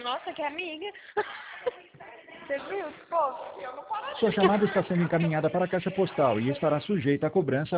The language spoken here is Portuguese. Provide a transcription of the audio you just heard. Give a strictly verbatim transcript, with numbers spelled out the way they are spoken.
Nossa, que amiga. Você viu? Pô, eu não paro. Sua chamada está sendo encaminhada para a caixa postal e estará sujeita a cobrança